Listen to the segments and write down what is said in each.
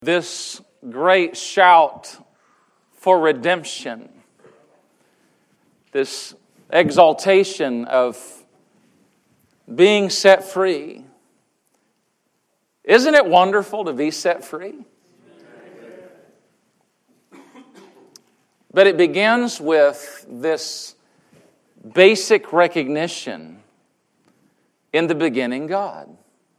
This great shout for redemption, this exaltation of being set free. Isn't it wonderful to be set free? But it begins with this basic recognition: in the beginning, God.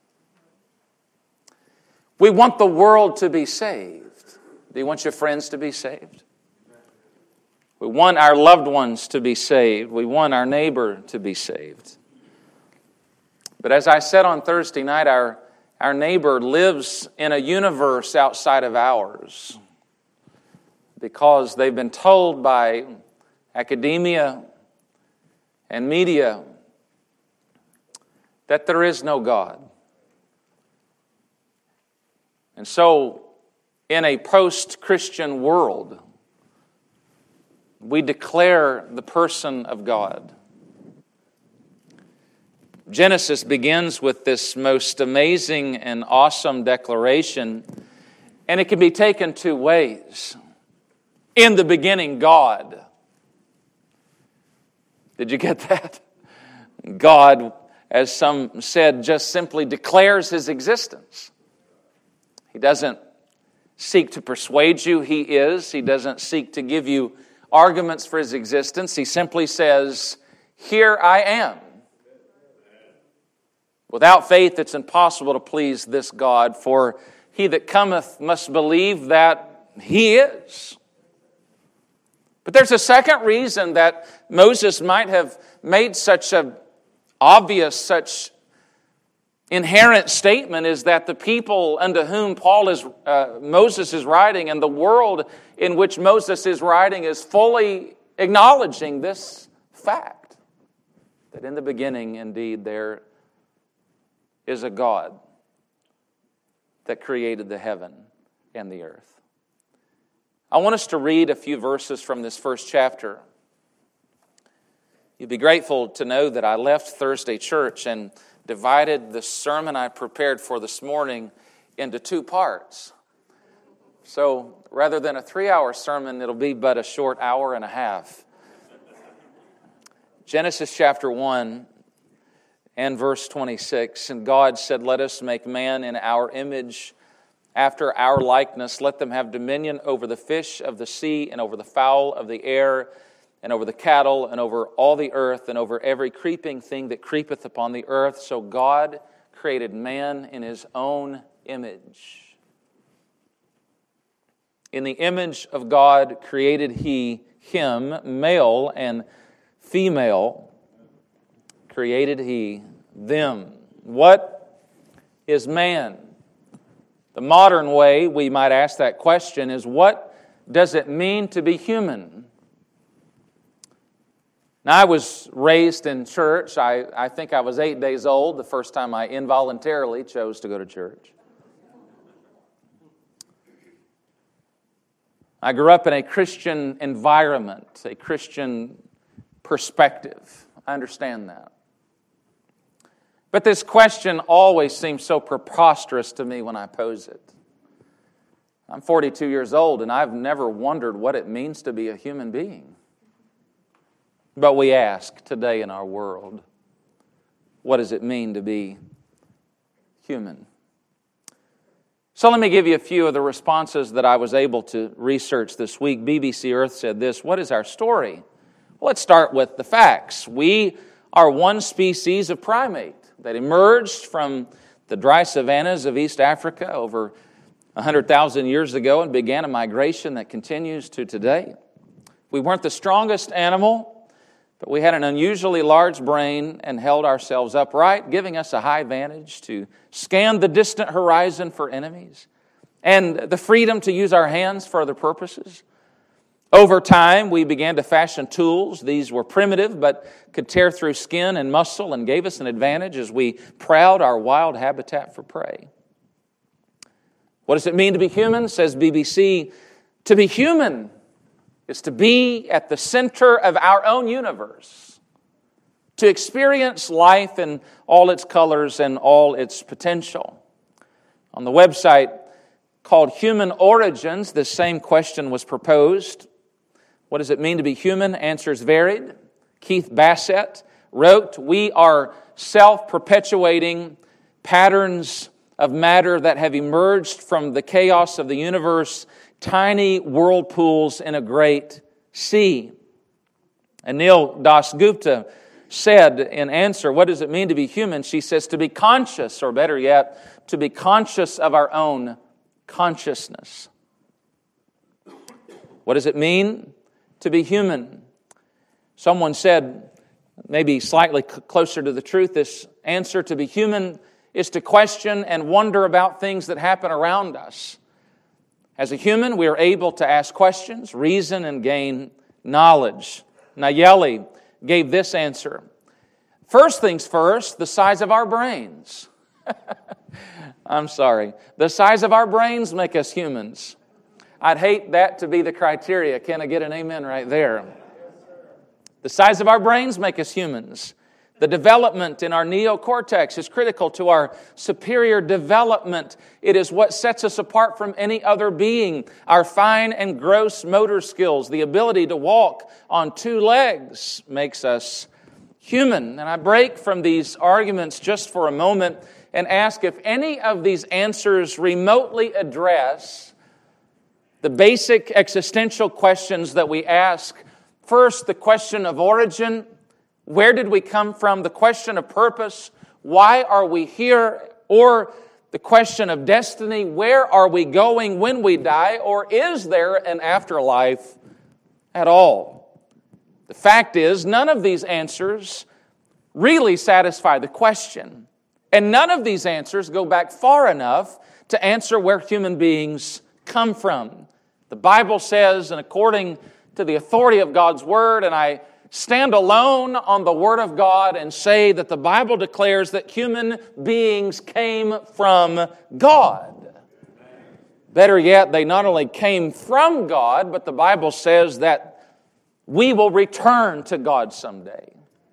We want the world to be saved. Do you want your friends to be saved? We want our loved ones to be saved. We want our neighbor to be saved. But as I said on Thursday night, our neighbor lives in a universe outside of ours because they've been told by academia and media that there is no God. And so, in a post-Christian world, we declare the person of God. Genesis begins with this most amazing and awesome declaration, and it can be taken two ways. In the beginning, God. Did you get that? God, as some said, just simply declares His existence. He doesn't seek to persuade you He is. He doesn't seek to give you arguments for His existence. He simply says, "Here I am." Without faith, it's impossible to please this God, for he that cometh must believe that He is. But there's a second reason that Moses might have made such an obvious, such inherent statement, is that the people unto whom Moses is writing, and the world in which Moses is writing, is fully acknowledging this fact, that in the beginning, indeed, there is a God that created the heaven and the earth. I want us to read a few verses from this first chapter. You'd be grateful to know that I left Thursday church and divided the sermon I prepared for this morning into two parts. So rather than a 3-hour sermon, it'll be but a short hour and a half. Genesis chapter 1 and verse 26. And God said, "Let us make man in our image, after our likeness. Let them have dominion over the fish of the sea, and over the fowl of the air, and over the cattle, and over all the earth, and over every creeping thing that creepeth upon the earth." So God created man in His own image. In the image of God created He him, male and female created He them. What is man? The modern way we might ask that question is, what does it mean to be human? Now, I was raised in church. I think I was 8 days old the first time I involuntarily chose to go to church. I grew up in a Christian environment, a Christian perspective. I understand that. But this question always seems so preposterous to me when I pose it. I'm 42 years old, and I've never wondered what it means to be a human being. But we ask today in our world, what does it mean to be human? So let me give you a few of the responses that I was able to research this week. BBC Earth said this: "What is our story?" Well, let's start with the facts. We are one species of primate that emerged from the dry savannas of East Africa over 100,000 years ago and began a migration that continues to today. We weren't the strongest animal, but we had an unusually large brain and held ourselves upright, giving us a high vantage to scan the distant horizon for enemies and the freedom to use our hands for other purposes. Over time, we began to fashion tools. These were primitive, but could tear through skin and muscle and gave us an advantage as we prowled our wild habitat for prey. What does it mean to be human? Says BBC, to be human is to be at the center of our own universe, to experience life in all its colors and all its potential. On the website called Human Origins, the same question was proposed. What does it mean to be human? Answers varied. Keith Bassett wrote, "We are self-perpetuating patterns of matter that have emerged from the chaos of the universe, tiny whirlpools in a great sea." And Neil Dasgupta said in answer, what does it mean to be human? She says, to be conscious, or better yet, to be conscious of our own consciousness. What does it mean to be human? Someone said, maybe slightly closer to the truth, this answer, to be human is to question and wonder about things that happen around us. As a human, we are able to ask questions, reason, and gain knowledge. Nayeli gave this answer. First things first, the size of our brains. I'm sorry. The size of our brains make us humans. I'd hate that to be the criteria. Can I get an amen right there? The size of our brains make us humans. The development in our neocortex is critical to our superior development. It is what sets us apart from any other being. Our fine and gross motor skills, the ability to walk on two legs, makes us human. And I break from these arguments just for a moment and ask if any of these answers remotely address the basic existential questions that we ask. First, the question of origin. Where did we come from? The question of purpose. Why are we here? Or the question of destiny. Where are we going when we die? Or is there an afterlife at all? The fact is, none of these answers really satisfy the question. And none of these answers go back far enough to answer where human beings come from. The Bible says, and according to the authority of God's Word, and I stand alone on the Word of God and say that the Bible declares that human beings came from God. Better yet, they not only came from God, but the Bible says that we will return to God someday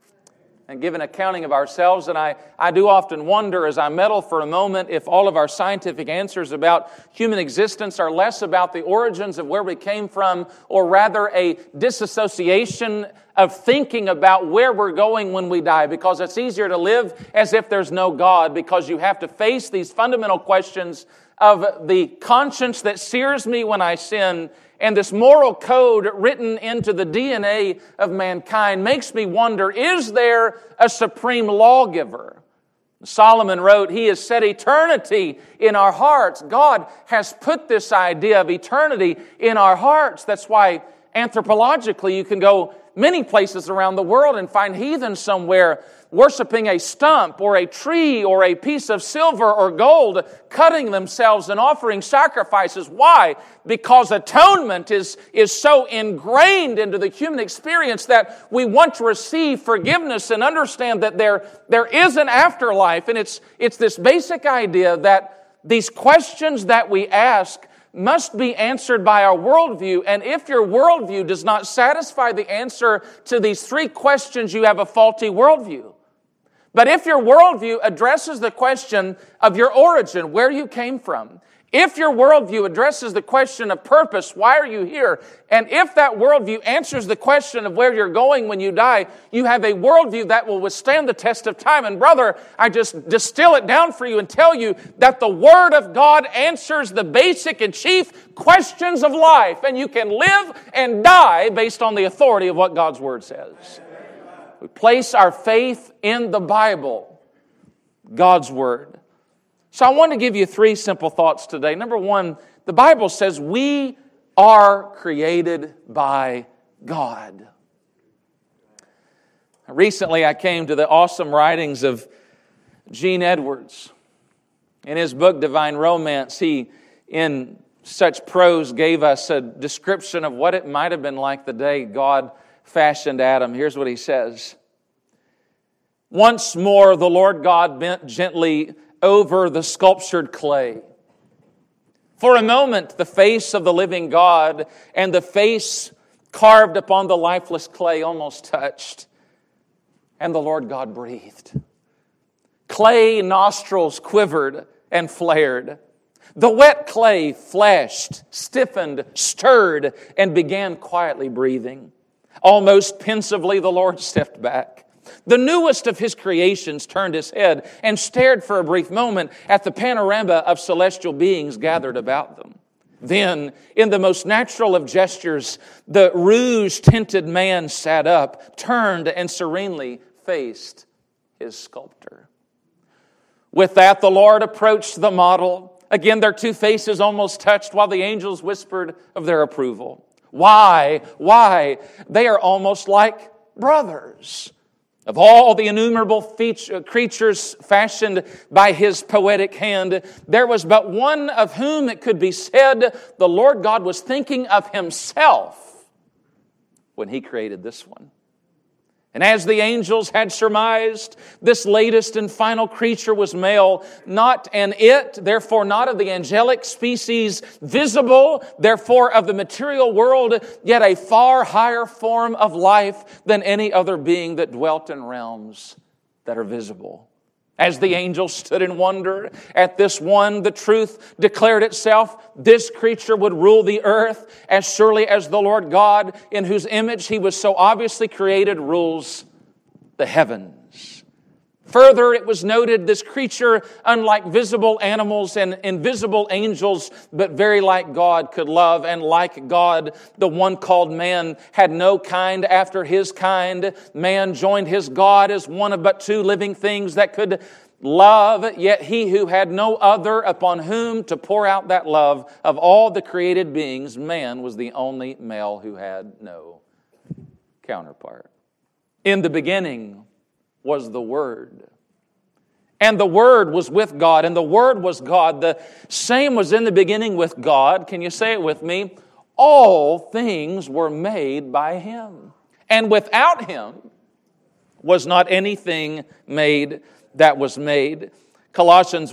and give an accounting of ourselves. And I do often wonder, as I meddle for a moment, if all of our scientific answers about human existence are less about the origins of where we came from, or rather a disassociation of thinking about where we're going when we die, because it's easier to live as if there's no God, because you have to face these fundamental questions of the conscience that sears me when I sin, and this moral code written into the DNA of mankind makes me wonder, is there a supreme lawgiver? Solomon wrote, He has set eternity in our hearts. God has put this idea of eternity in our hearts. That's why anthropologically you can go many places around the world and find heathens somewhere worshiping a stump or a tree or a piece of silver or gold, cutting themselves and offering sacrifices. Why? Because atonement is so ingrained into the human experience that we want to receive forgiveness and understand that there is an afterlife. And it's this basic idea that these questions that we ask must be answered by our worldview. And if your worldview does not satisfy the answer to these three questions, you have a faulty worldview. But if your worldview addresses the question of your origin, where you came from, if your worldview addresses the question of purpose, why are you here? And if that worldview answers the question of where you're going when you die, you have a worldview that will withstand the test of time. And brother, I just distill it down for you and tell you that the Word of God answers the basic and chief questions of life. And you can live and die based on the authority of what God's Word says. We place our faith in the Bible, God's Word. So I want to give you three simple thoughts today. Number one, the Bible says we are created by God. Recently I came to the awesome writings of Gene Edwards. In his book, Divine Romance, he, in such prose, gave us a description of what it might have been like the day God fashioned Adam. Here's what he says. Once more the Lord God bent gently over the sculptured clay. For a moment the face of the living God and the face carved upon the lifeless clay almost touched. And the Lord God breathed. Clay nostrils quivered and flared. The wet clay fleshed, stiffened, stirred, and began quietly breathing. Almost pensively, the Lord stepped back. The newest of His creations turned His head and stared for a brief moment at the panorama of celestial beings gathered about them. Then, in the most natural of gestures, the rouge-tinted man sat up, turned, and serenely faced his sculptor. With that, the Lord approached the model. Again, their two faces almost touched while the angels whispered of their approval. Why? They are almost like brothers. Of all the innumerable creatures fashioned by His poetic hand, there was but one of whom it could be said the Lord God was thinking of Himself when He created this one. And as the angels had surmised, this latest and final creature was male, not an it, therefore not of the angelic species visible, therefore of the material world, yet a far higher form of life than any other being that dwelt in realms that are visible. As the angels stood in wonder at this one, the truth declared itself. This creature would rule the earth as surely as the Lord God, in whose image He was so obviously created, rules the heavens. Further, it was noted this creature, unlike visible animals and invisible angels, but very like God, could love, and like God, the one called man, had no kind after His kind. Man joined his God as one of but two living things that could love, yet He who had no other upon whom to pour out that love of all the created beings, man was the only male who had no counterpart. In the beginning was the Word. And the Word was with God, and the Word was God. The same was in the beginning with God. Can you say it with me? All things were made by Him. And without Him was not anything made that was made. Colossians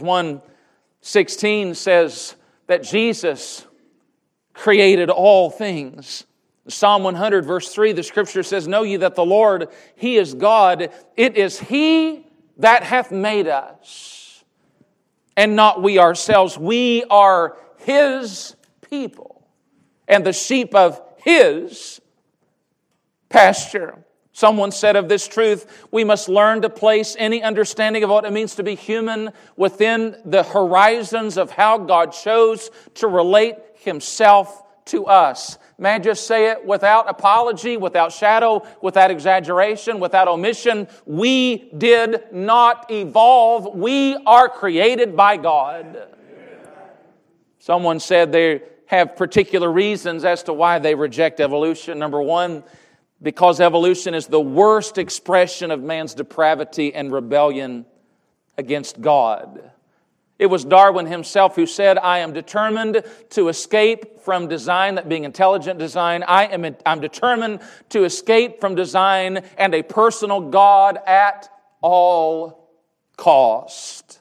1:16 says that Jesus created all things. Psalm 100, verse 3, the Scripture says, Know ye that the Lord, He is God. It is He that hath made us, and not we ourselves. We are His people, and the sheep of His pasture. Someone said of this truth, we must learn to place any understanding of what it means to be human within the horizons of how God chose to relate Himself to us. May I just say it without apology, without shadow, without exaggeration, without omission? We did not evolve. We are created by God. Someone said they have particular reasons as to why they reject evolution. Number one, because evolution is the worst expression of man's depravity and rebellion against God. It was Darwin himself who said, I am determined to escape from design, that being intelligent design. I'm determined to escape from design and a personal God at all cost.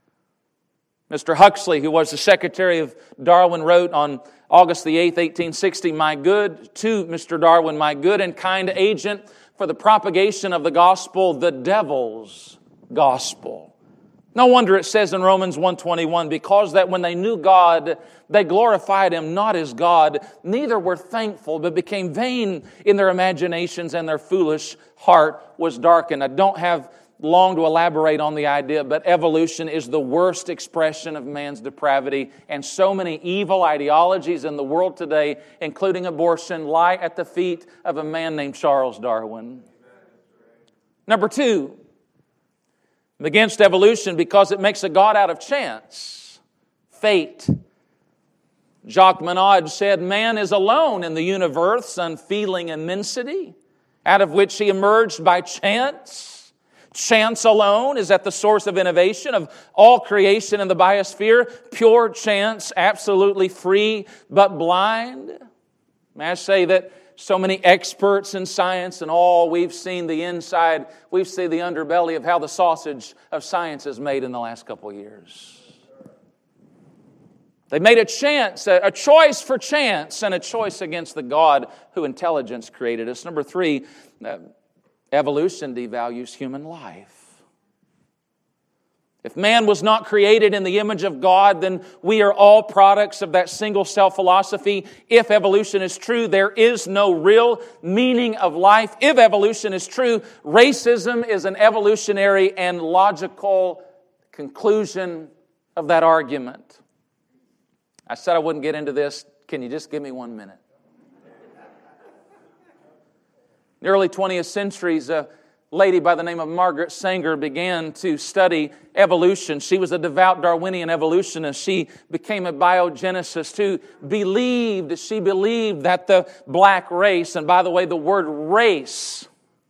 Mr. Huxley, who was the secretary of Darwin, wrote on August the 8th, 1860, to Mr. Darwin, my good and kind agent for the propagation of the gospel, the devil's gospel. No wonder it says in Romans 1:21, because that when they knew God, they glorified Him not as God, neither were thankful, but became vain in their imaginations, and their foolish heart was darkened. I don't have long to elaborate on the idea, but evolution is the worst expression of man's depravity, and so many evil ideologies in the world today, including abortion, lie at the feet of a man named Charles Darwin. Number two, against evolution because it makes a God out of chance, fate. Jacques Monod said, man is alone in the universe's unfeeling immensity, out of which he emerged by chance. Chance alone is at the source of innovation of all creation in the biosphere. Pure chance, absolutely free but blind. May I say that so many experts in science and all, we've seen the inside, we've seen the underbelly of how the sausage of science is made in the last couple of years. They made a choice for chance and a choice against the God who intelligence created us. Number three, evolution devalues human life. If man was not created in the image of God, then we are all products of that single cell philosophy. If evolution is true, there is no real meaning of life. If evolution is true, racism is an evolutionary and logical conclusion of that argument. I said I wouldn't get into this. Can you just give me 1 minute? In the early 20th centuries, a lady by the name of Margaret Sanger began to study evolution. She was a devout Darwinian evolutionist. She became a biogeneticist who believed that the black race, and by the way, the word race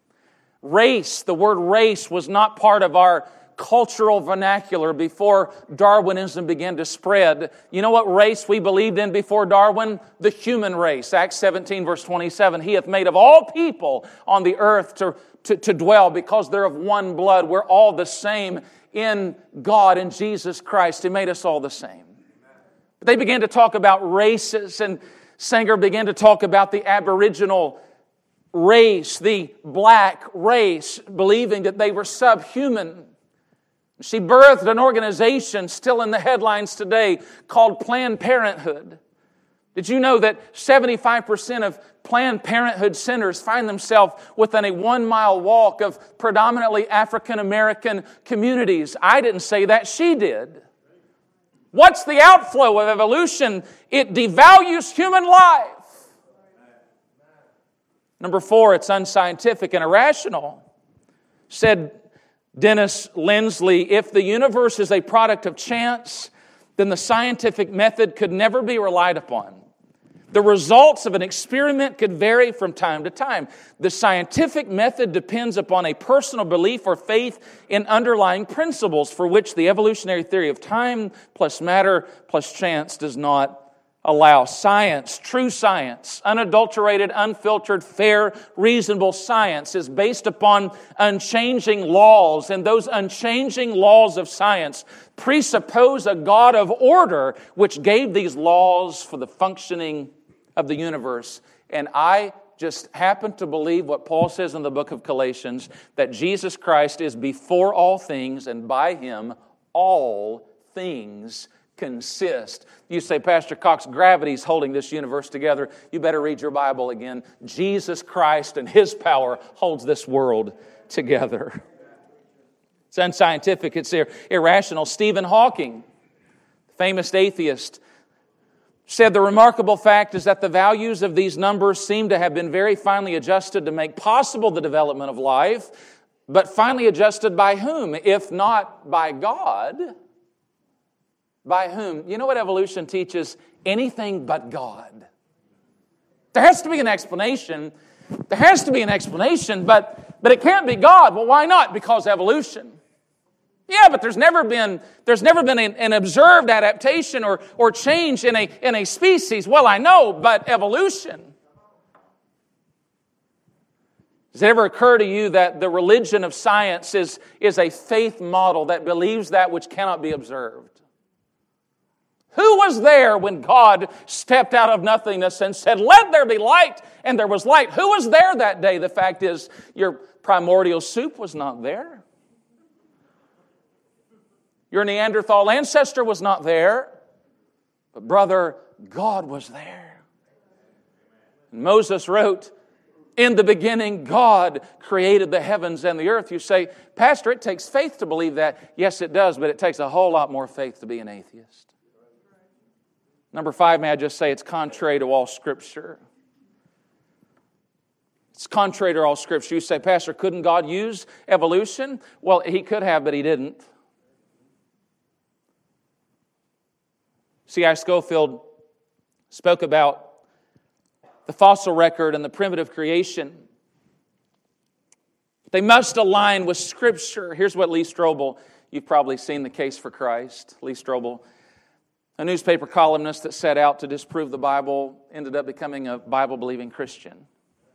was not part of our cultural vernacular before Darwinism began to spread. You know what race we believed in before Darwin? The human race. Acts 17 verse 27. He hath made of all people on the earth to dwell because they're of one blood. We're all the same in God, in Jesus Christ. He made us all the same. But they began to talk about races, and Sanger began to talk about the Aboriginal race, the black race, believing that they were subhuman. She birthed an organization still in the headlines today called Planned Parenthood. Did you know that 75% of Planned Parenthood centers find themselves within a 1-mile walk of predominantly African American communities? I didn't say that, she did. What's the outflow of evolution? It devalues human life. Number 4, it's unscientific and irrational. Said Dennis Lindsley, if the universe is a product of chance, then the scientific method could never be relied upon. The results of an experiment could vary from time to time. The scientific method depends upon a personal belief or faith in underlying principles for which the evolutionary theory of time plus matter plus chance does not allow. Science, true science, unadulterated, unfiltered, fair, reasonable science is based upon unchanging laws, and those unchanging laws of science presuppose a God of order which gave these laws for the functioning of the universe. And I just happen to believe what Paul says in the book of Galatians, that Jesus Christ is before all things, and by Him all things consist. You say, Pastor Cox, gravity's holding this universe together. You better read your Bible again. Jesus Christ and His power holds this world together. It's unscientific, it's irrational. Stephen Hawking, famous atheist, said the remarkable fact is that the values of these numbers seem to have been very finely adjusted to make possible the development of life, but finely adjusted by whom? If not by God, by whom? You know what evolution teaches? Anything but God. There has to be an explanation. There has to be an explanation, but it can't be God. Well, why not? Because evolution. Yeah, but there's never been an observed adaptation or change in a species. Well, I know, but evolution. Does it ever occur to you that the religion of science is a faith model that believes that which cannot be observed? Who was there when God stepped out of nothingness and said, "Let there be light," and there was light? Who was there that day? The fact is, your primordial soup was not there. Your Neanderthal ancestor was not there. But brother, God was there. And Moses wrote, "In the beginning, God created the heavens and the earth." You say, "Pastor, it takes faith to believe that." Yes, it does, but it takes a whole lot more faith to be an atheist. Number 5, may I just say, it's contrary to all Scripture. It's contrary to all Scripture. You say, "Pastor, couldn't God use evolution?" Well, He could have, but He didn't. C.I. Scofield spoke about the fossil record and the primitive creation. They must align with Scripture. Here's what Lee Strobel, you've probably seen The Case for Christ. Lee Strobel, a newspaper columnist that set out to disprove the Bible, ended up becoming a Bible-believing Christian.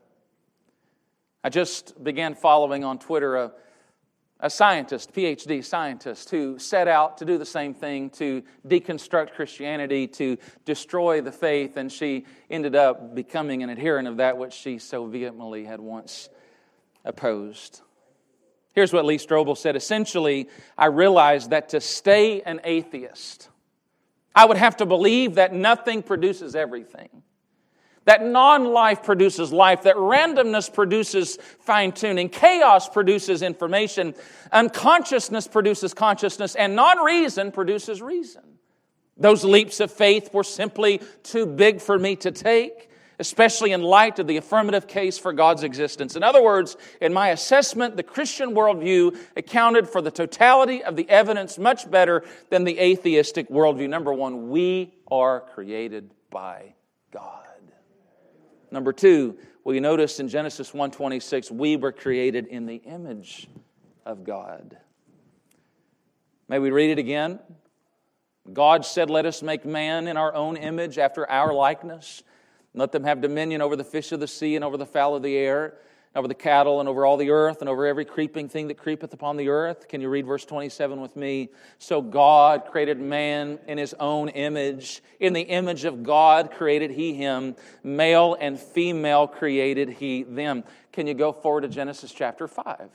I just began following on Twitter a scientist, PhD scientist, who set out to do the same thing, to deconstruct Christianity, to destroy the faith, and she ended up becoming an adherent of that which she so vehemently had once opposed. Here's what Lee Strobel said. Essentially, I realized that to stay an atheist, I would have to believe that nothing produces everything. That non-life produces life, that randomness produces fine-tuning, chaos produces information, unconsciousness produces consciousness, and non-reason produces reason. Those leaps of faith were simply too big for me to take, especially in light of the affirmative case for God's existence. In other words, in my assessment, the Christian worldview accounted for the totality of the evidence much better than the atheistic worldview. Number one, we are created by God. Number two, well, you notice in Genesis 1:26, we were created in the image of God. May we read it again? God said, let us make man in our own image after our likeness. Let them have dominion over the fish of the sea and over the fowl of the air, over the cattle and over all the earth and over every creeping thing that creepeth upon the earth. Can you read verse 27 with me? So God created man in His own image. In the image of God created He him. Male and female created He them. Can you go forward to Genesis chapter 5?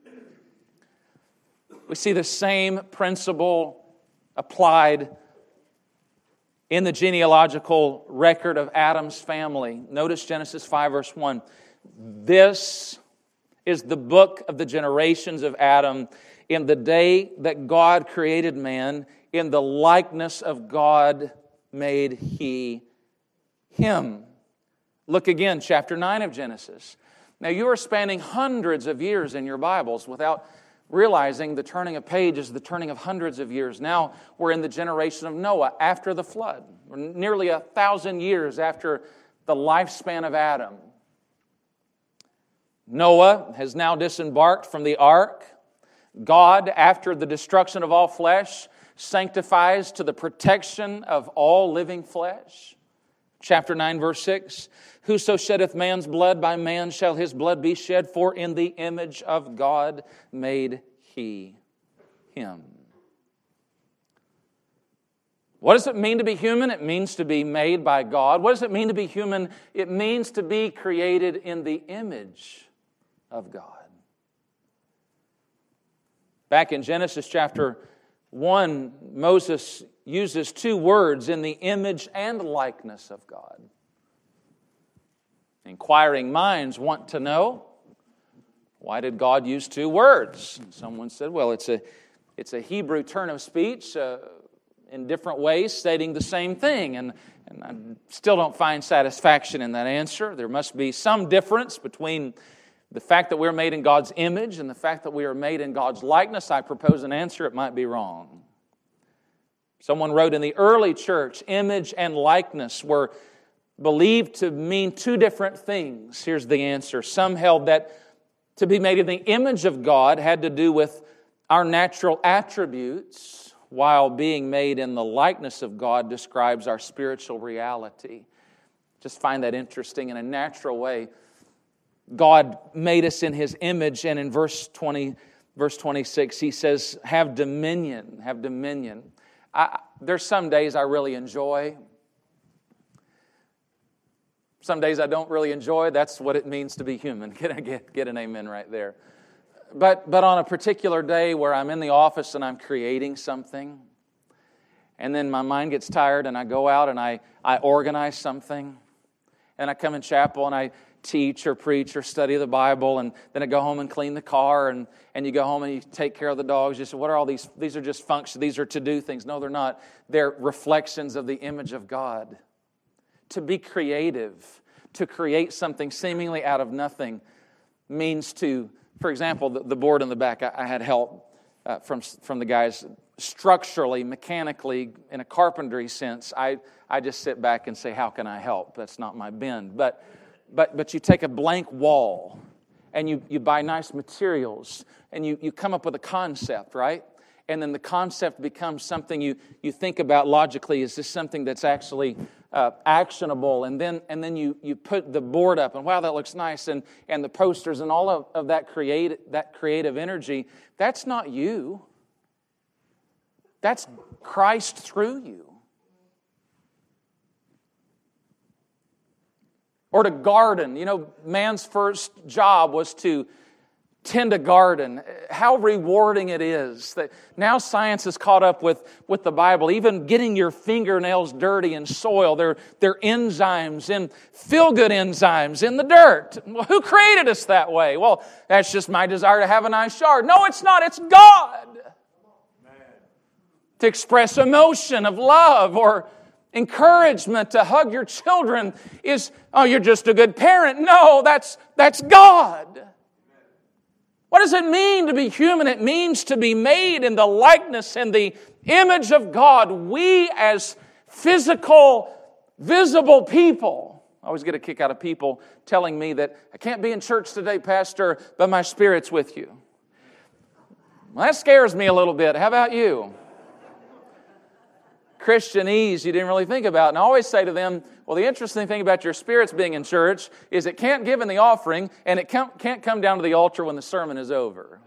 We see the same principle applied in the genealogical record of Adam's family. Notice Genesis 5 verse 1. This is the book of the generations of Adam. In the day that God created man, in the likeness of God made He him. Look again, chapter 9 of Genesis. Now you are spanning hundreds of years in your Bibles without realizing the turning of pages, the turning of hundreds of years. Now we're in the generation of Noah after the flood. We're nearly 1,000 years after the lifespan of Adam. Noah has now disembarked from the ark. God, after the destruction of all flesh, sanctifies to the protection of all living flesh. Chapter 9, verse 6. Whoso sheddeth man's blood, by man shall his blood be shed, for in the image of God made He him. What does it mean to be human? It means to be made by God. What does it mean to be human? It means to be created in the image of God. Back in Genesis chapter 1, Moses uses two words, in the image and likeness of God. Inquiring minds want to know, why did God use two words? Someone said, well, it's a Hebrew turn of speech in different ways stating the same thing. And I still don't find satisfaction in that answer. There must be some difference between the fact that we're made in God's image and the fact that we are made in God's likeness. I propose an answer, it might be wrong. Someone wrote in the early church, image and likeness were believed to mean two different things. Here's the answer. Some held that to be made in the image of God had to do with our natural attributes, while being made in the likeness of God describes our spiritual reality. Just find that interesting. In a natural way, God made us in His image, and in verse 26, He says, have dominion, have dominion. There's some days I really enjoy. Some days I don't really enjoy. That's what it means to be human. Get an amen right there. But on a particular day where I'm in the office and I'm creating something, and then my mind gets tired and I go out and I organize something, and I come in chapel and I teach or preach or study the Bible, and then I go home and clean the car, and you go home and you take care of the dogs. You say, what are all these? These are just functions. These are to-do things. No, they're not. They're reflections of the image of God. To be creative, to create something seemingly out of nothing, means to, for example, the board in the back, I had help from the guys structurally, mechanically, in a carpentry sense. I just sit back and say, how can I help? That's not my bend. But you take a blank wall and you buy nice materials and you come up with a concept, right? And then the concept becomes something you think about logically. Is this something that's actually actionable? And then you put the board up, and wow, that looks nice, and the posters and all of that creative energy. That's not you. That's Christ through you. Or to garden. You know, man's first job was to tend a garden, how rewarding it is. That now science is caught up with the Bible. Even getting your fingernails dirty in soil, they're enzymes, and feel-good enzymes in the dirt. Well, who created us that way? Well, that's just my desire to have a nice yard. No, it's not. It's God. To express emotion of love or encouragement, to hug your children is, oh, you're just a good parent. No, that's God. What does it mean to be human? It means to be made in the likeness and the image of God. We as physical, visible people. I always get a kick out of people telling me that I can't be in church today, Pastor, but my spirit's with you. Well, that scares me a little bit. How about you? Christianese you didn't really think about. And I always say to them, well, the interesting thing about your spirits being in church is it can't give in the offering, and it can't come down to the altar when the sermon is over.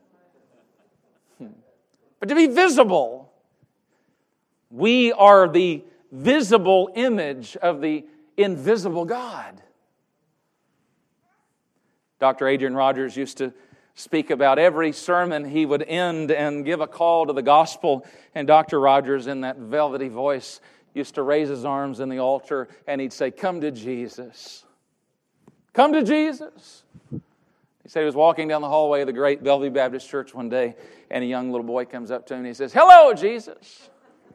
But to be visible, we are the visible image of the invisible God. Dr. Adrian Rogers used to speak about every sermon he would end and give a call to the gospel. And Dr. Rogers, in that velvety voice, used to raise his arms in the altar and he'd say, "Come to Jesus. Come to Jesus." He said he was walking down the hallway of the great Bellevue Baptist Church one day, and a young little boy comes up to him and he says, "Hello, Jesus."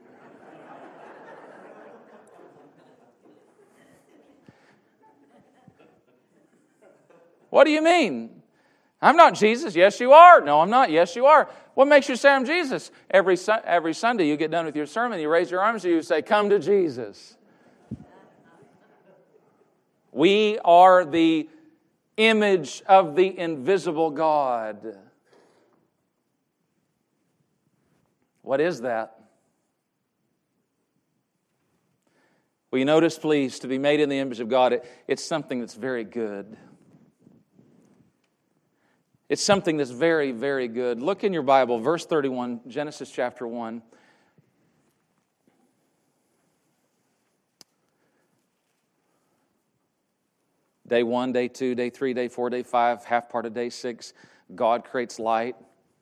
"What do you mean?" "I'm not Jesus." "Yes, you are." "No, I'm not." "Yes, you are." "What makes you say I'm Jesus?" Every Sunday you get done with your sermon, you raise your arms and you say, "Come to Jesus." We are the image of the invisible God. What is that? Will you notice, please, to be made in the image of God, it's something that's very good. It's something that's very, very good. Look in your Bible, verse 31, Genesis chapter 1. Day 1, day 2, day 3, day 4, day 5, half part of day 6. God creates light.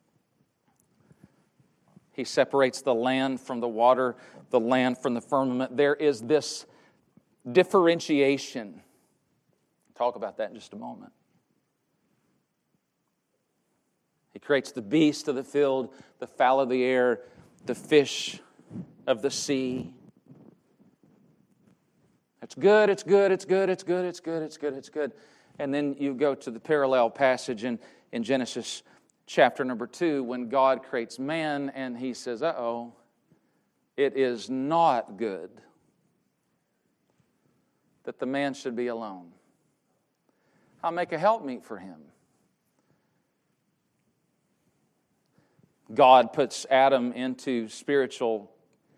He separates the land from the water, the land from the firmament. There is this differentiation. Talk about that in just a moment. He creates the beast of the field, the fowl of the air, the fish of the sea. It's good, it's good, it's good, it's good, it's good, it's good, it's good. And then you go to the parallel passage in Genesis chapter number 2 when God creates man and He says, uh-oh, it is not good that the man should be alone. I'll make a helpmeet for him. God puts Adam into spiritual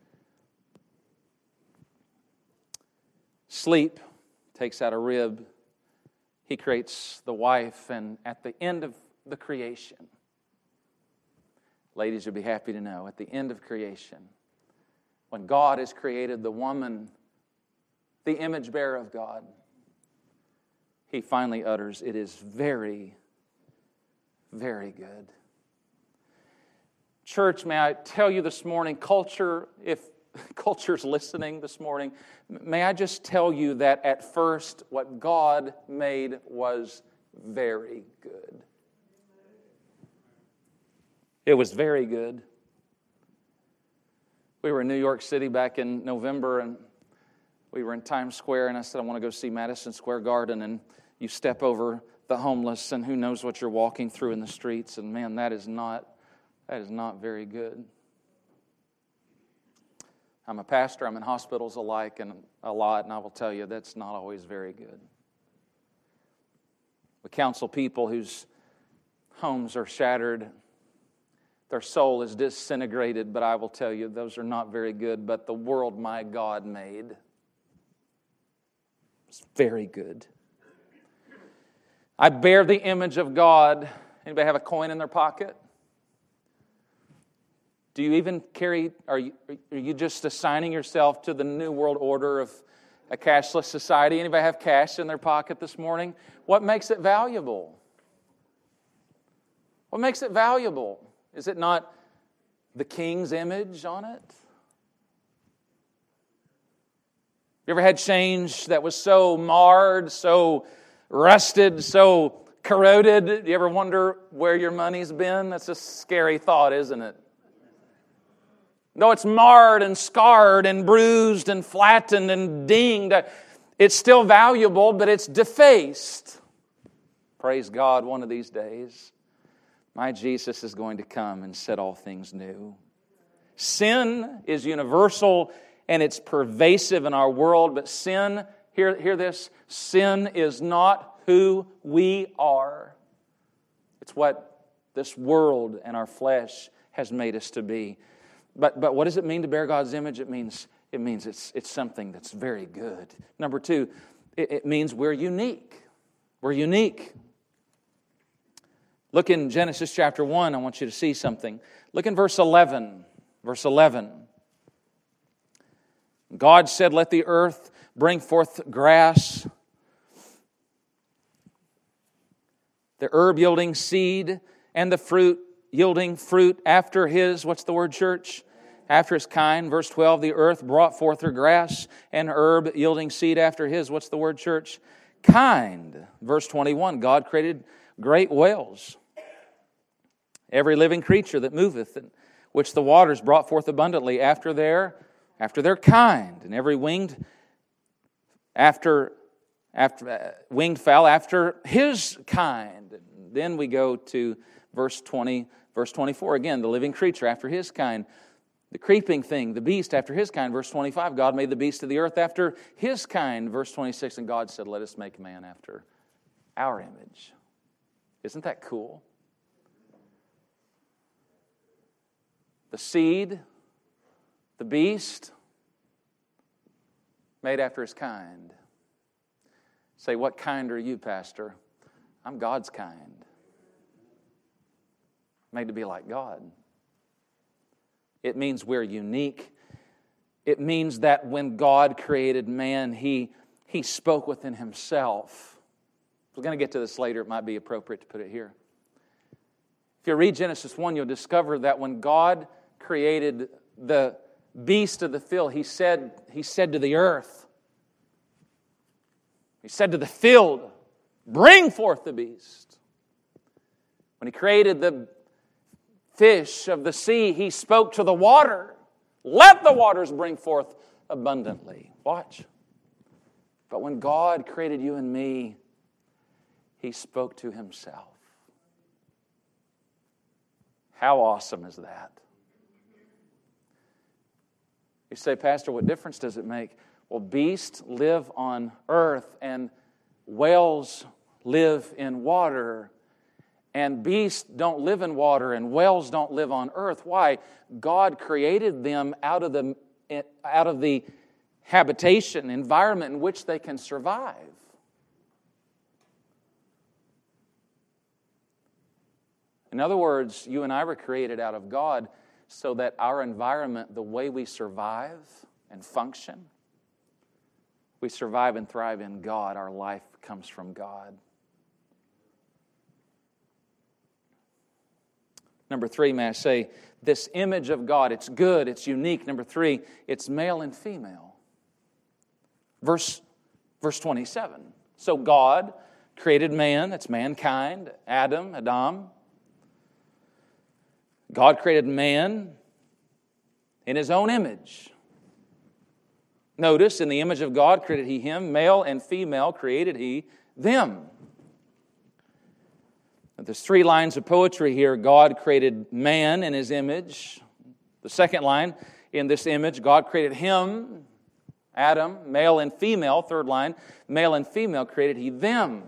sleep, takes out a rib. He creates the wife, and at the end of the creation, ladies will be happy to know, at the end of creation, when God has created the woman, the image bearer of God, He finally utters, "It is very, very good." Church, may I tell you this morning, culture, if culture's listening this morning, may I just tell you that at first what God made was very good. It was very good. We were in New York City back in November, and we were in Times Square, and I said, I want to go see Madison Square Garden, and you step over the homeless, and who knows what you're walking through in the streets, and man, that is not very good. I'm a pastor. I'm in hospitals a lot, and I will tell you that's not always very good. We counsel people whose homes are shattered, their soul is disintegrated, but I will tell you those are not very good. But the world my God made is very good. I bear the image of God. Anybody have a coin in their pocket? Do you even carry, are you just assigning yourself to the new world order of a cashless society? Anybody have cash in their pocket this morning? What makes it valuable? What makes it valuable? Is it not the King's image on it? You ever had change that was so marred, so rusted, so corroded? You ever wonder where your money's been? That's a scary thought, isn't it? Though it's marred and scarred and bruised and flattened and dinged, it's still valuable, but it's defaced. Praise God, one of these days, my Jesus is going to come and set all things new. Sin is universal and it's pervasive in our world, but sin, hear this, sin is not who we are. It's what this world and our flesh has made us to be. But what does it mean to bear God's image? It means it's something that's very good. Number two, it means we're unique. We're unique. Look in Genesis chapter 1. I want you to see something. Look in verse 11. Verse 11. God said, "Let the earth bring forth grass, the herb yielding seed, and the fruit yielding fruit after his," what's the word, church? After his kind. Verse 12, "The earth brought forth her grass and herb yielding seed after his," what's the word, church? Kind. Verse 21, God created great whales, every living creature that moveth, which the waters brought forth abundantly after their kind, and every winged fowl after his kind. And then we go to verse 24 again, the living creature after his kind, the creeping thing, the beast after his kind. Verse 25, God made the beast of the earth after his kind. Verse 26, and God said, "Let us make man after our image." Isn't that cool? The seed, the beast, made after his kind. Say, what kind are you, Pastor? I'm God's kind. Made to be like God. It means we're unique. It means that when God created man, He spoke within Himself. We're going to get to this later. It might be appropriate to put it here. If you read Genesis 1, you'll discover that when God created the beast of the field, He said to the earth, He said to the field, "Bring forth the beast." When He created the fish of the sea, He spoke to the water, "Let the waters bring forth abundantly." Watch. But when God created you and me, He spoke to Himself. How awesome is that? You say, "Pastor, what difference does it make?" Well, beasts live on earth and whales live in water. And beasts don't live in water and whales don't live on earth. Why? God created them out of the habitation, environment in which they can survive. In other words, you and I were created out of God so that our environment, the way we survive and function, we survive and thrive in God. Our life comes from God. Number three, may I say, this image of God, it's good, it's unique. Number three, it's male and female. Verse 27. So God created man, that's mankind, Adam. God created man in His own image. Notice, in the image of God created He him, male and female created He them. There's three lines of poetry here. God created man in His image. The second line, in this image, God created him, Adam, male and female. Third line, male and female created He them.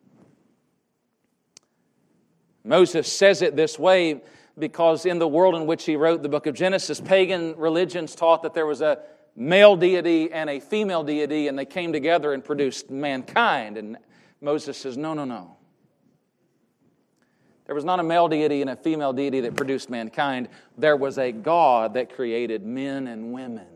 Moses says it this way because in the world in which he wrote the book of Genesis, pagan religions taught that there was a male deity and a female deity, and they came together and produced mankind. And Moses says, no. There was not a male deity and a female deity that produced mankind. There was a God that created men and women.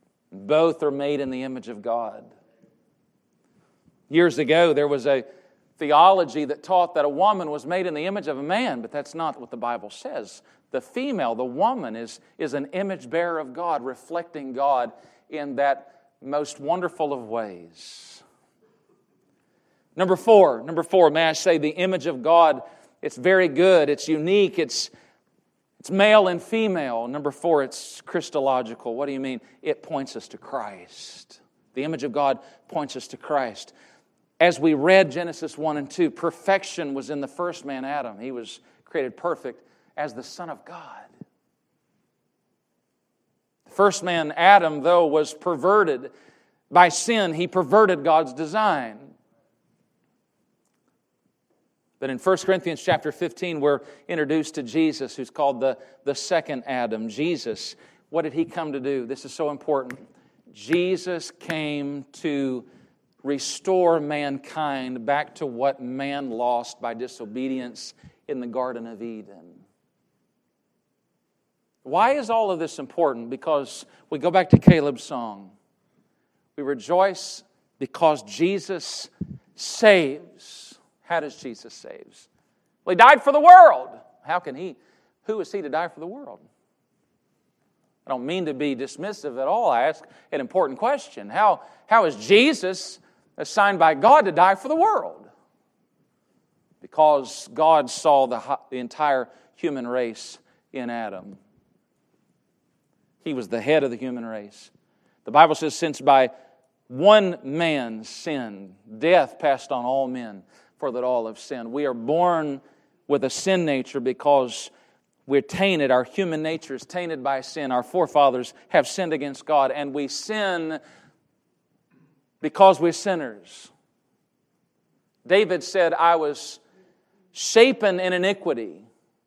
Both are made in the image of God. Years ago, there was a theology that taught that a woman was made in the image of a man, but that's not what the Bible says. The female, the woman, is an image bearer of God, reflecting God in that most wonderful of ways. Number four, may I say, the image of God, it's very good, it's unique, it's male and female. Number four, it's Christological. What do you mean? It points us to Christ. The image of God points us to Christ. As we read Genesis 1 and 2, perfection was in the first man, Adam. He was created perfect as the Son of God. The first man, Adam, though, was perverted by sin. He perverted God's design. But in 1 Corinthians chapter 15, we're introduced to Jesus, who's called the second Adam. Jesus, what did He come to do? This is so important. Jesus came to restore mankind back to what man lost by disobedience in the Garden of Eden. Why is all of this important? Because we go back to Caleb's song. We rejoice because Jesus saves. How does Jesus save? Well, He died for the world. Who is He to die for the world? I don't mean to be dismissive at all. I ask an important question. How is Jesus assigned by God to die for the world? Because God saw the entire human race in Adam. He was the head of the human race. The Bible says, since by one man's sin, death passed on all men, for that all have sinned. We are born with a sin nature because we're tainted. Our human nature is tainted by sin. Our forefathers have sinned against God, and we sin because we're sinners. David said, I was shapen in iniquity.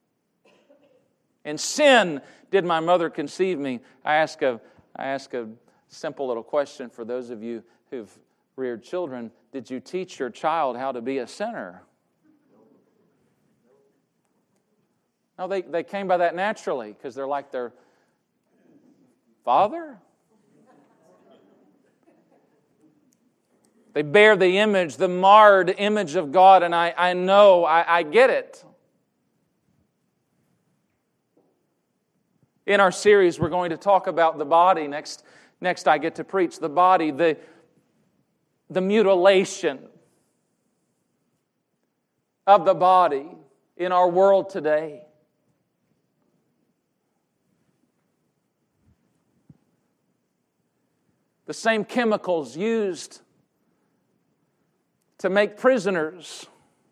In sin did my mother conceive me. I ask a simple little question for those of you who've reared children. Did you teach your child how to be a sinner? No, they came by that naturally because they're like their father. They bear the image, the marred image of God, and I know, I get it. In our series, we're going to talk about the body. Next I get to preach the body, the mutilation of the body in our world today. The same chemicals used to make prisoners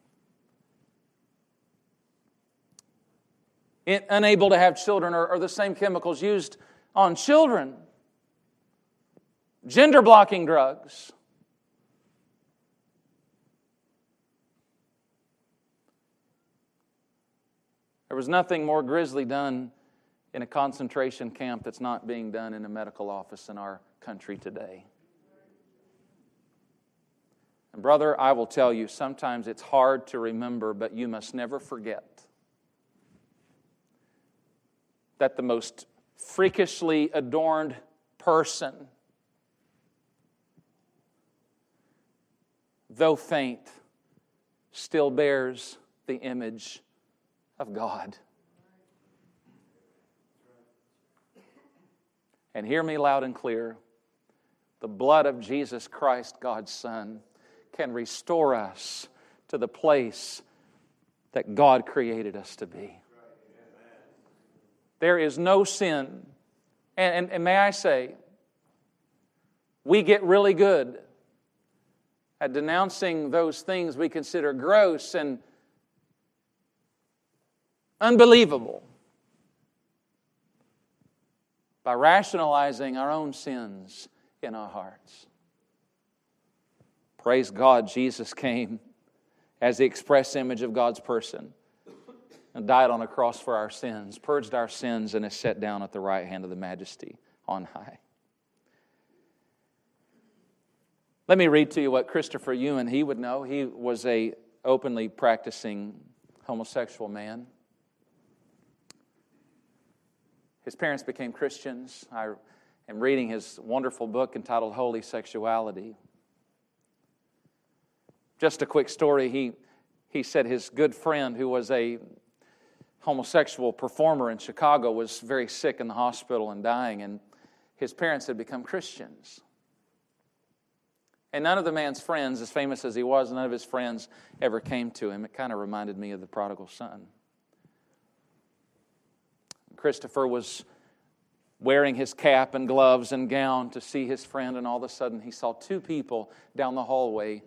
unable to have children are the same chemicals used on children. Gender-blocking drugs. There was nothing more grisly done in a concentration camp that's not being done in a medical office in our country today. And brother, I will tell you, sometimes it's hard to remember, but you must never forget that the most freakishly adorned person, though faint, still bears the image of God. And hear me loud and clear. The blood of Jesus Christ, God's Son, can restore us to the place that God created us to be. There is no sin. And may I say, we get really good at denouncing those things we consider gross and unbelievable by rationalizing our own sins in our hearts. Praise God, Jesus came as the express image of God's person and died on a cross for our sins, purged our sins, and is set down at the right hand of the Majesty on high. Let me read to you what Christopher Ewan, he would know. He was a openly practicing homosexual man. His parents became Christians. I am reading his wonderful book entitled Holy Sexuality. Just a quick story. He said his good friend, who was a homosexual performer in Chicago, was very sick in the hospital and dying, and his parents had become Christians. And none of the man's friends, as famous as he was, none of his friends ever came to him. It kind of reminded me of the prodigal son. Christopher was wearing his cap and gloves and gown to see his friend, and all of a sudden he saw two people down the hallway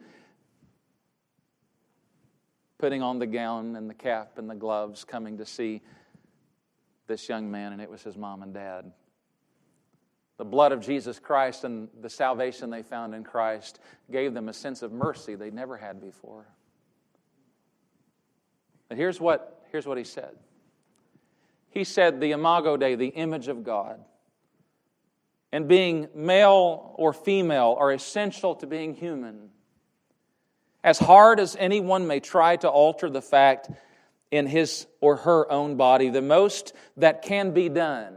putting on the gown and the cap and the gloves, coming to see this young man, and it was his mom and dad. The blood of Jesus Christ and the salvation they found in Christ gave them a sense of mercy they never had before. But here's what he said. He said the imago Dei, the image of God, and being male or female are essential to being human. As hard as anyone may try to alter the fact in his or her own body, the most that can be done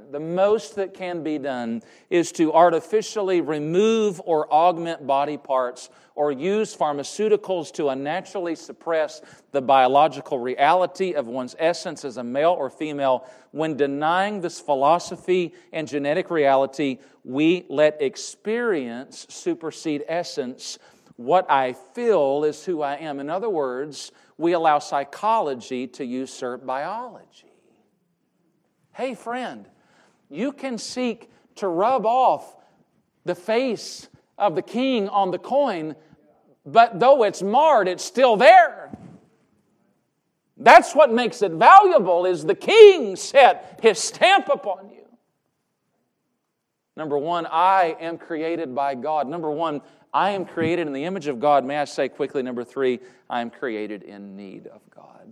is to artificially remove or augment body parts or use pharmaceuticals to unnaturally suppress the biological reality of one's essence as a male or female. When denying this philosophy and genetic reality, we let experience supersede essence. What I feel is who I am. In other words, we allow psychology to usurp biology. Hey, friend, you can seek to rub off the face of the king on the coin, but though it's marred, it's still there. That's what makes it valuable, is the king set his stamp upon you. Number one, I am created by God. Number one, I am created in the image of God. May I say quickly, number three, I am created in need of God.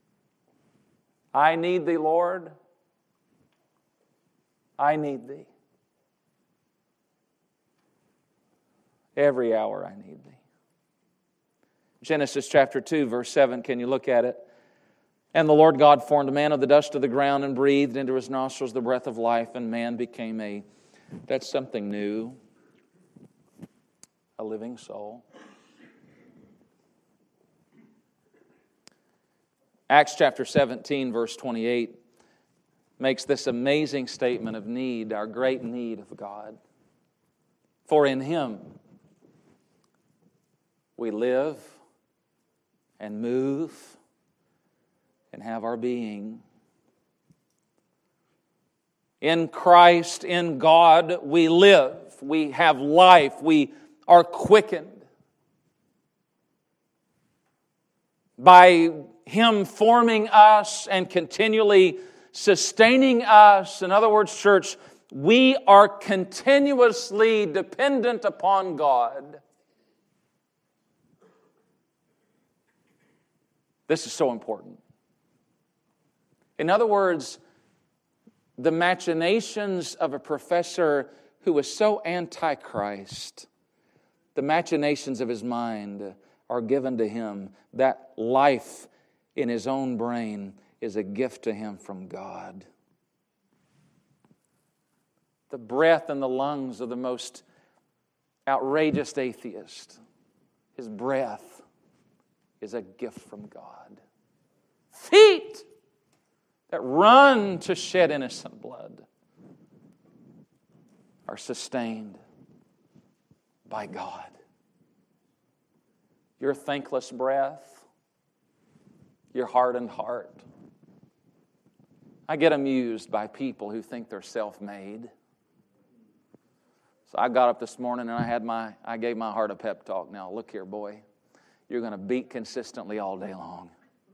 I need Thee, Lord. I need Thee. Every hour I need Thee. Genesis chapter 2, verse 7, can you look at it? And the Lord God formed man of the dust of the ground and breathed into his nostrils the breath of life, and man became that's something new, a living soul. Acts chapter 17, verse 28 makes this amazing statement of need, our great need of God. For in Him we live and move and have our being. In Christ, in God, we live. We have life. We are quickened. By Him forming us and continually sustaining us. In other words, church, we are continuously dependent upon God. This is so important. In other words, the machinations of a professor who was so anti-Christ, the machinations of his mind are given to him. That life in his own brain is a gift to him from God. The breath and the lungs of the most outrageous atheist, his breath is a gift from God. Feet that run to shed innocent blood are sustained by God. Your thankless breath, your hardened heart. I get amused by people who think they're self-made. So I got up this morning and I gave my heart a pep talk. Now look here, boy, you're going to beat consistently all day long.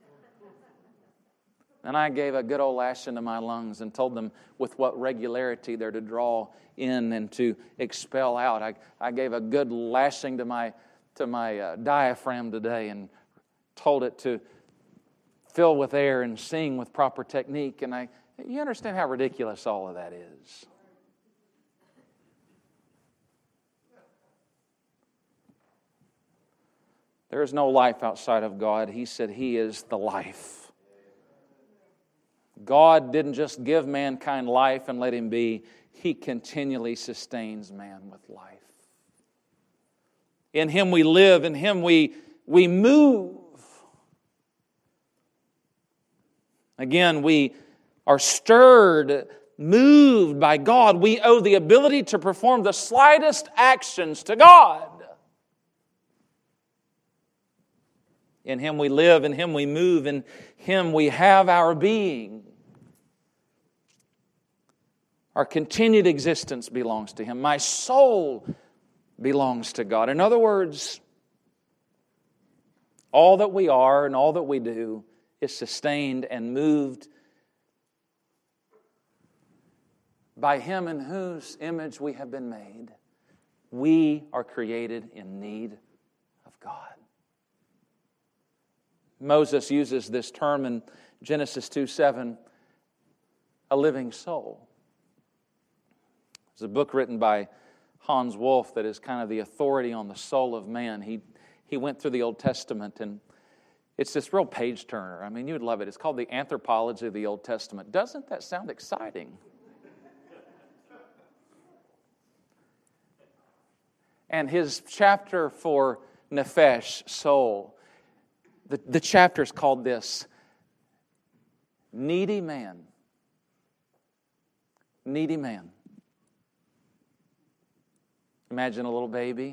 And I gave a good old lash into my lungs and told them with what regularity they're to draw in and to expel out. I gave a good lashing to my diaphragm today and told it to fill with air and sing with proper technique. And you understand how ridiculous all of that is. There is no life outside of God. He said He is the life. God didn't just give mankind life and let him be. He continually sustains man with life. In Him we live. In Him we We move. Again, we are stirred, moved by God. We owe the ability to perform the slightest actions to God. In Him we live, in Him we move, in Him we have our being. Our continued existence belongs to Him. My soul belongs to God. In other words, all that we are and all that we do is sustained and moved by Him in whose image we have been made. We are created in need of God. Moses uses this term in Genesis 2:7, a living soul. There's a book written by Hans Wolff that is kind of the authority on the soul of man. He went through the Old Testament, and it's this real page-turner. I mean, you would love it. It's called The Anthropology of the Old Testament. Doesn't that sound exciting? And his chapter for Nephesh, soul, the chapter is called this, Needy Man. Needy man. Imagine a little baby,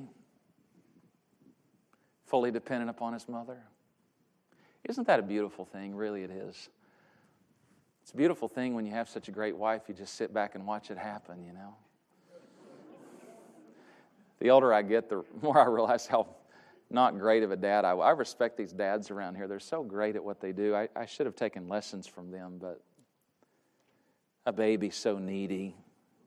fully dependent upon his mother. Isn't that a beautiful thing? Really it is. It's a beautiful thing when you have such a great wife, you just sit back and watch it happen, you know. The older I get, the more I realize how not great of a dad I respect these dads around here. They're so great at what they do. I should have taken lessons from them, but a baby so needy.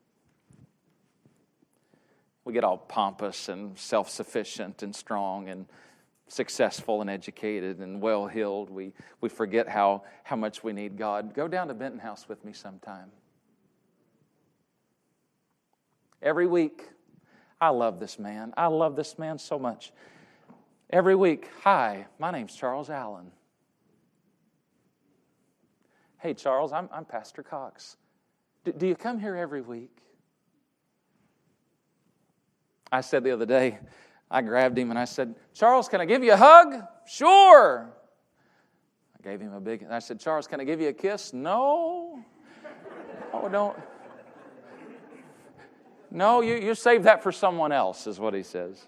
We get all pompous and self-sufficient and strong and successful and educated and well-heeled. We forget how much we need God. Go down to Benton House with me sometime. Every week, I love this man. I love this man so much. Every week, hi, my name's Charles Allen. Hey, Charles, I'm Pastor Cox. Do you come here every week? I said the other day, I grabbed him and I said, Charles, can I give you a hug? Sure. I gave him a big, I said, Charles, can I give you a kiss? No. Oh, don't. No, you save that for someone else, is what he says.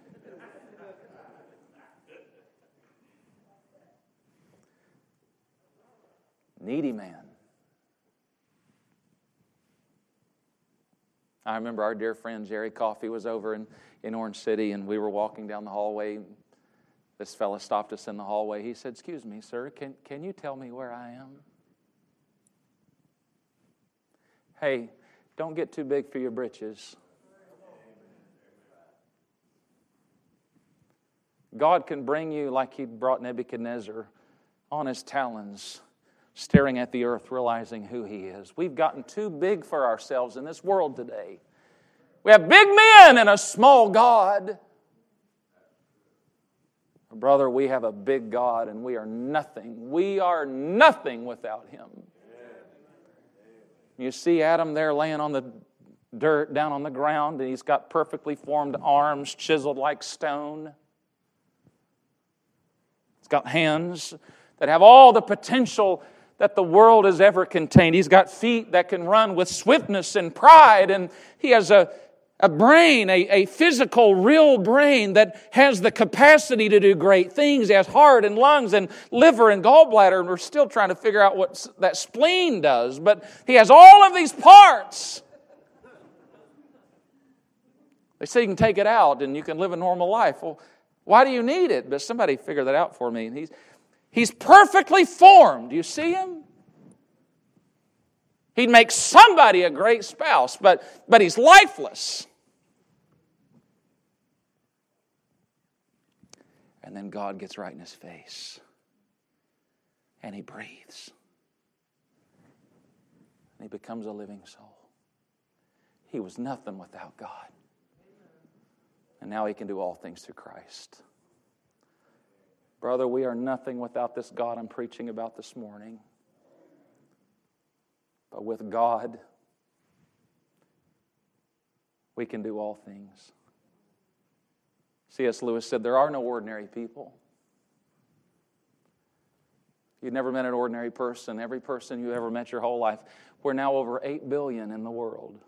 Needy man. I remember our dear friend Jerry Coffey was over in Orange City, and we were walking down the hallway. This fella stopped us in the hallway. He said, excuse me, sir, can you tell me where I am? Hey, don't get too big for your britches. God can bring you like He brought Nebuchadnezzar on his talons, staring at the earth, realizing who he is. We've gotten too big for ourselves in this world today. We have big men and a small God. Brother, we have a big God and we are nothing. We are nothing without Him. You see Adam there laying on the dirt, down on the ground, and he's got perfectly formed arms, chiseled like stone. He's got hands that have all the potential that the world has ever contained. He's got feet that can run with swiftness and pride, and he has a brain, a physical, real brain that has the capacity to do great things. He has heart and lungs and liver and gallbladder, and we're still trying to figure out what that spleen does. But he has all of these parts. They say you can take it out and you can live a normal life. Well, why do you need it? But somebody figured that out for me. And he's perfectly formed. You see him? He'd make somebody a great spouse, but he's lifeless. And then God gets right in his face. And he breathes. And he becomes a living soul. He was nothing without God. And now he can do all things through Christ. Brother, we are nothing without this God I'm preaching about this morning. But with God, we can do all things. C.S. Lewis said, there are no ordinary people. You've never met an ordinary person. Every person you ever met your whole life. We're now over 8 billion in the world.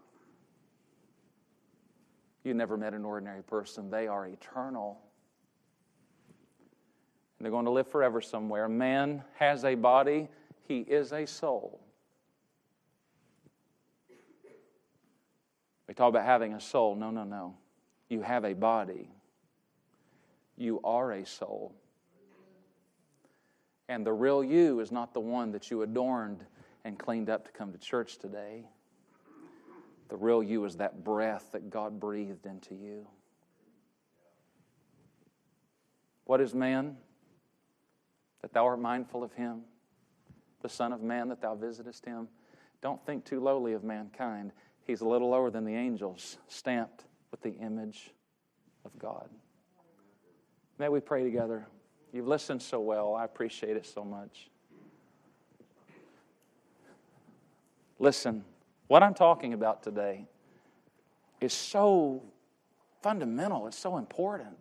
You never met an ordinary person. They are eternal. And they're going to live forever somewhere. Man has a body. He is a soul. We talk about having a soul. No, no, no. You have a body. You are a soul. And the real you is not the one that you adorned and cleaned up to come to church today. The real you is that breath that God breathed into you. What is man? That thou art mindful of him. The Son of Man, that thou visitest him. Don't think too lowly of mankind. He's a little lower than the angels, stamped with the image of God. May we pray together. You've listened so well. I appreciate it so much. Listen, what I'm talking about today is so fundamental. It's so important.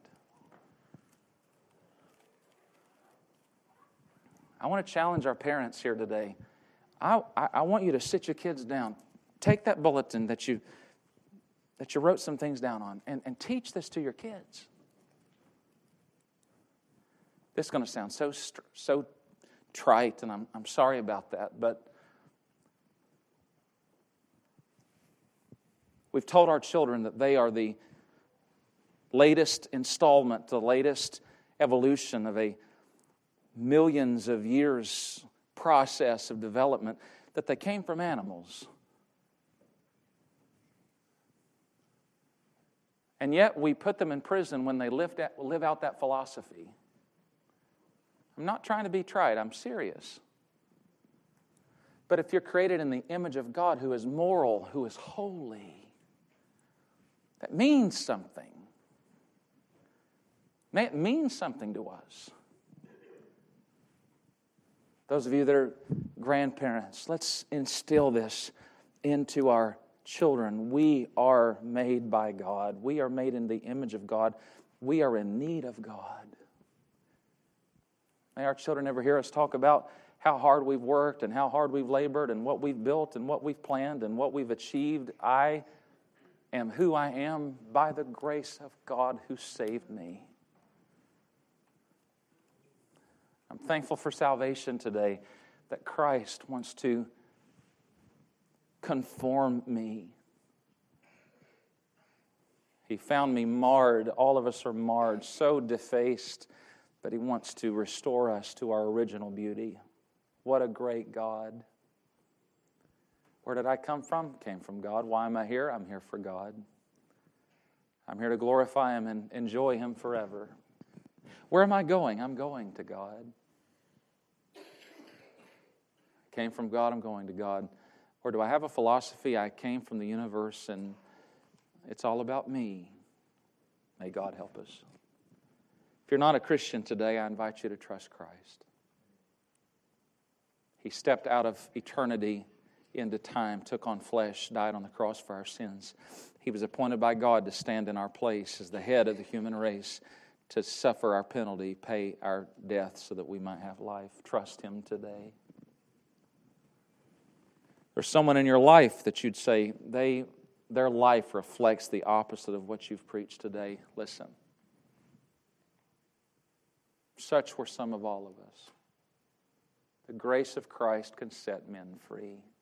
I want to challenge our parents here today. I want you to sit your kids down. Take that bulletin that you wrote some things down on and teach this to your kids. This is going to sound so trite, and I'm sorry about that, but we've told our children that they are the latest installment, the latest evolution of a millions of years process of development, that they came from animals. And yet we put them in prison when they live out that philosophy. I'm not trying to be trite, I'm serious. But if you're created in the image of God, who is moral, who is holy, that means something. It means something to us. Those of you that are grandparents, let's instill this into our children. We are made by God. We are made in the image of God. We are in need of God. May our children never hear us talk about how hard we've worked and how hard we've labored and what we've built and what we've planned and what we've achieved. I am who I am by the grace of God who saved me. I'm thankful for salvation today, that Christ wants to conform me. He found me marred. All of us are marred, so defaced, but He wants to restore us to our original beauty. What a great God. Where did I come from? Came from God. Why am I here? I'm here for God. I'm here to glorify Him and enjoy Him forever. Where am I going? I'm going to God. Came from God, I'm going to God. Or do I have a philosophy? I came from the universe and it's all about me. May God help us. If you're not a Christian today, I invite you to trust Christ. He stepped out of eternity into time, took on flesh, died on the cross for our sins. He was appointed by God to stand in our place as the head of the human race, to suffer our penalty, pay our death so that we might have life. Trust Him today. There's someone in your life that you'd say their life reflects the opposite of what you've preached today. Listen. Such were some of all of us. The grace of Christ can set men free.